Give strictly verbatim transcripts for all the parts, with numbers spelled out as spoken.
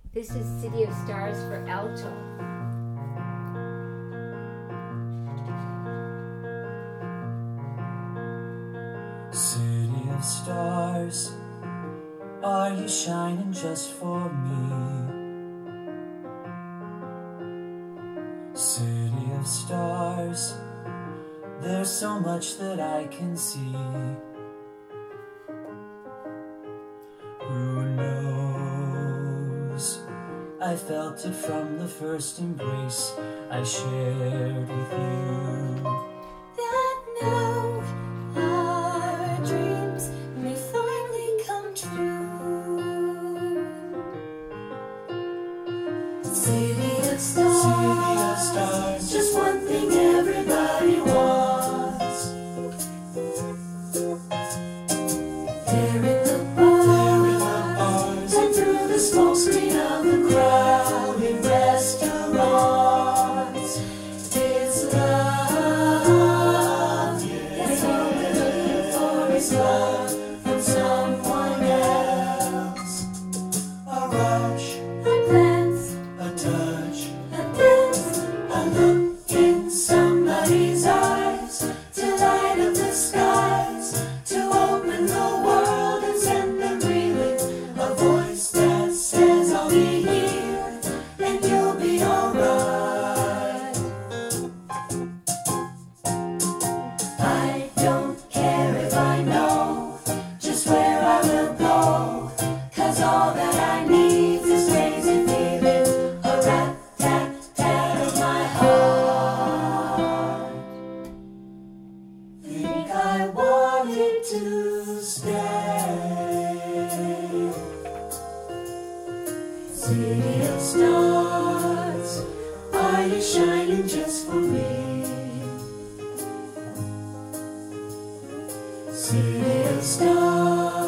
This is City of Stars for alto. City of stars, are you shining just for me? City of stars, there's so much that I can see. Who knows? I felt it from the first embrace I shared with you. That now our dreams may finally come true. City of stars, City of stars, just one thing everybody wants. There in the bars, and through the smoke screen of the crowded restaurants, it's love. Yes, all we're looking for is love from someone else. a rush, A glance, a touch, a dance, a look in somebody's eyes, to light up the skies, to open the world and send them reeling. A voice that says I'll be here and you'll be alright. I don't care if I know just where I will go, 'cause all that I need is crazy feeling, a rat-tat-tat of my heart. Think I wanted to stay. City of stars, are you shining just for me? City of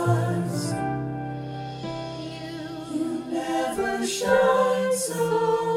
stars, you never shine so